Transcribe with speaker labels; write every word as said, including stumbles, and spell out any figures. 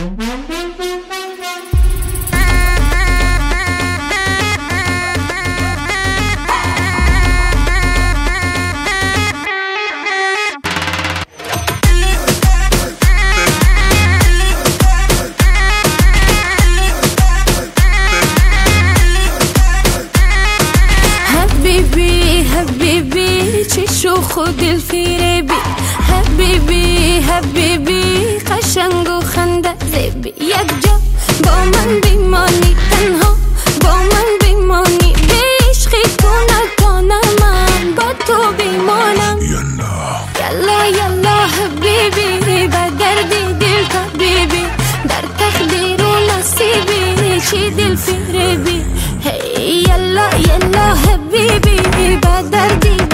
Speaker 1: حبیبی چشو خود الفیربی حبیبی حبیبی قشنگ و خنده زیبی یک جا با من بیمانی تنها با من بیمانی به عشقی تو نکنم من با تو بیمانم یلا یلا حبیبی با دردی دل طبیبی در تقدیر و نصیبی چی دل فیربی هی یلا یلا حبیبی با دردی